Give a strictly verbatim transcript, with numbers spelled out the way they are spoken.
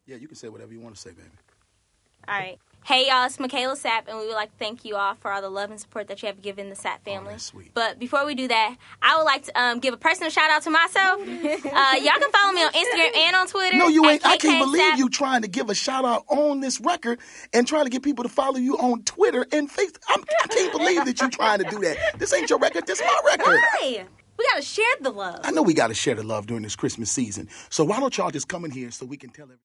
Yeah, you can say whatever you want to say, baby. All right. Hey, y'all, it's Michaela Sapp, and we would like to thank you all for all the love and support that you have given the Sapp family. Oh, that's sweet. But before we do that, I would like to um, give a personal shout-out to myself. Uh, y'all can follow me on Instagram and on Twitter. No, you ain't. I can't believe Sapp. you trying to give a shout-out on this record and trying to get people to follow you on Twitter and Facebook. I'm, I can't believe that you trying to do that. This ain't your record. This my record. Why? We got to share the love. I know we got to share the love during this Christmas season. So why don't y'all just come in here so we can tell everybody.